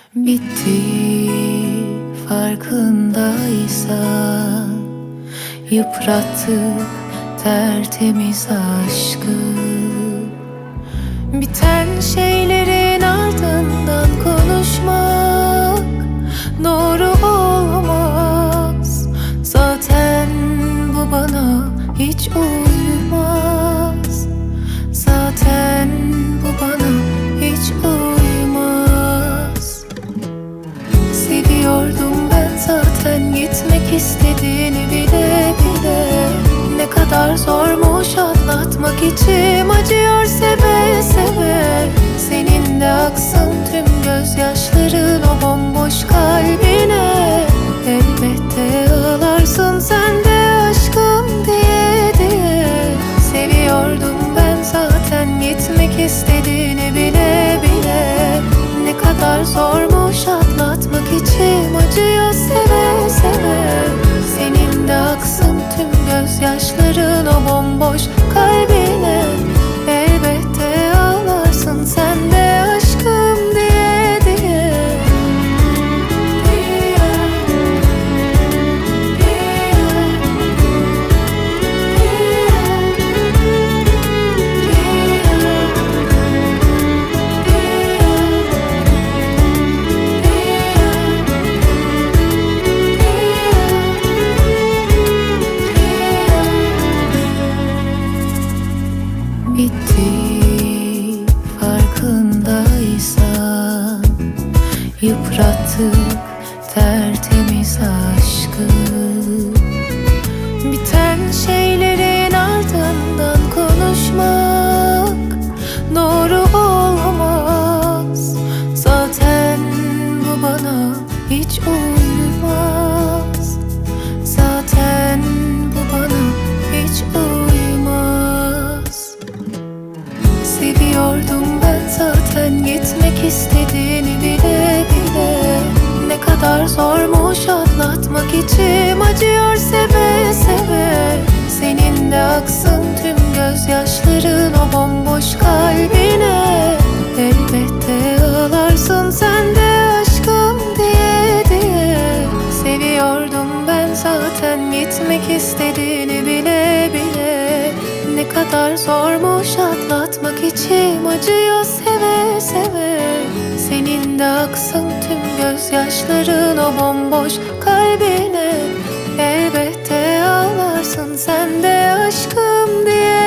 Bitti farkındaysan, yıprattık tertemiz aşkı. Biten şeylerin ardından konuşmak doğru olmaz. Zaten bu bana hiç uymaz. Zaten bu bana hiç uymaz. Seviyordum ben zaten, gitmek istediğini bile bile. Ne kadar zormuş anlatmak, içim acıyor seve seve. Senin de aksın tüm gözyaşların o bomboş kalbine. Elbette ağlarsın sen de aşkım diye diye. Seviyordum ben zaten, gitmek istediğini bile bile. Ne kadar zormuş anlatmak, içim acıyor seve seve. Senin de aksın tüm gözyaşların o bomboş kalbine. Elbette ağlarsın sen de aşkım diye diye. Bitti farkındaysan, yıprattık tertemiz aşkı. Biten şeylerin ardından konuşmak doğru olmaz. Zaten bu bana hiç uymaz. Zaten bu bana hiç uymaz. Seviyordum ben zaten, gitmek istediğini bile bile. Ne kadar zormuş anlatmak, içim acıyor seve seve. Senin de aksın tüm gözyaşların o bomboş kalbine. Elbette ağlarsın sen de aşkım diye diye. Seviyordum ben zaten, gitmek istediğini bile bile. Ne kadar zormuş atlatmak, içim acıyor seve seve. Senin de aksın tüm gözyaşların o bomboş kalbine. Elbette ağlarsın sen de aşkım diye.